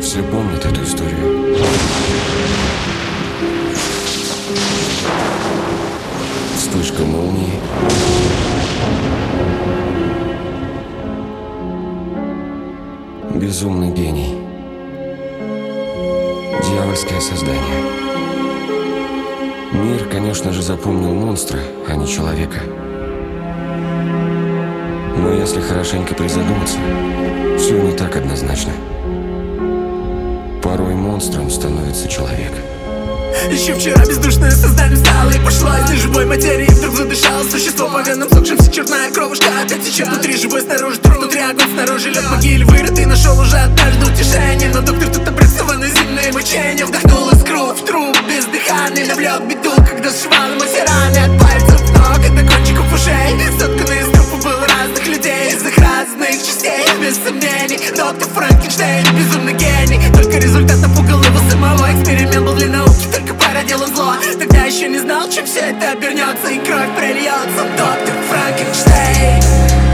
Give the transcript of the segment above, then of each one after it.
Все помнят эту историю. Вспышка молнии. Безумный гений. Дьявольское создание. Мир, конечно же, запомнил монстра, а не человека. Но если хорошенько призадуматься, все не так однозначно. Порой монстром становится человек. Еще вчера бездушное создание встало и пошло из неживой материи. Вдруг задышало существо по венам, сохшимся черная кровушка опять течет. Внутри живой, снаружи труд, внутри огонь, снаружи лед. Могиле вырытый, нашел уже однажды утешение. Но доктор тут обрисованы земные мучения. Вдохнул искру в труп бездыханный, навлек беду, когда сшивал ему все раны. От пальцев ног и до кончиков ушей. Сотканный из трупов был разных людей, из их разных частей. Без сомнений, доктор Франкенштейн, безумный гений. Только результат напугал его самого. Эксперимент был для науки, только породило зло. Тогда еще не знал, чем все это обернется и кровь прольется. Доктор Франкенштейн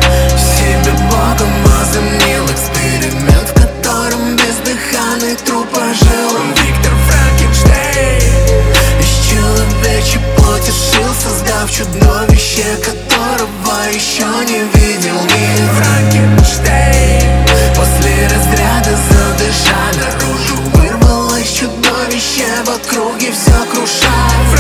себе Богом возомнил эксперимент, в котором бездыханный труп ожил. Виктор Франкенштейн из человечьей плоти сшил, создав чудовище, которого еще не видел мир. Франкенштейн после разряда задыша наружу вырвалось чудовище, в округе все круша.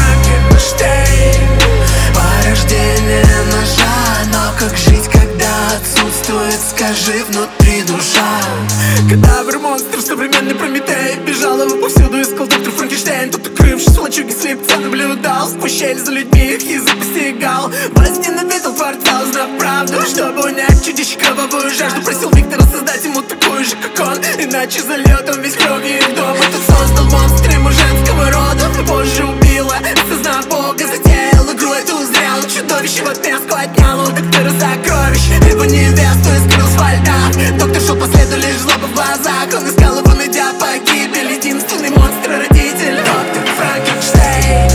Франкенштейн порождение ножа, но как жить, когда отсутствует, скажи, внутри душа. Кадавр, монстр, современный Прометей, бежал его повсюду, искал доктор Франкенштейн. Тут, укрывшись в лачуге слепца, наблюдал, сквозь щель за людьми их язык постигал. Возненавидел квартал, знав правду, чтобы унять чудище кровавую жажду. Просил Виктора создать ему такую же, как он, иначе зальет он весь кровью их дом. Этот создал монстр ему женского рода, но позже убила, осознав Бога, затеял игру эту, узрел чудовище в отместку, отнял у доктора сокровищ. Его невесту и скрылся во льдах. Доктор шел по следу, лишь злоба в глазах. Он искал его, найдя погибель. Единственный монстр-родитель доктор Франкенштейн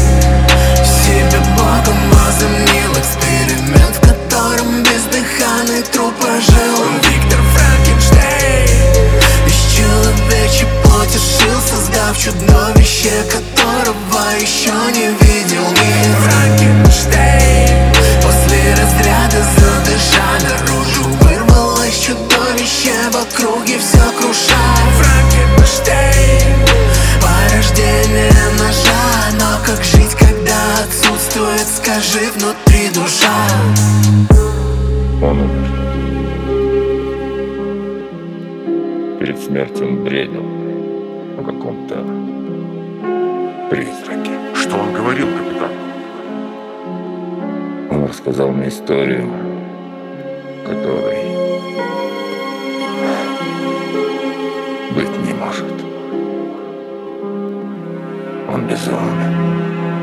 себе Богом возомнил эксперимент, в котором бездыханный труп ожил. Виктор Франкенштейн из человечьей плоти сшил, создав чудовище, которого еще не видел мир. Франкенштейн после разряда задыша наружу вырвалось чудовище, в округе все круша. Франкенштейн порождение ножа, но как жить, когда отсутствует, скажи, внутри душа. Он умер. Перед смертью он бредил о каком-то призраке. Что он говорил, капитан? Он рассказал мне историю, которой быть не может. Он безумен.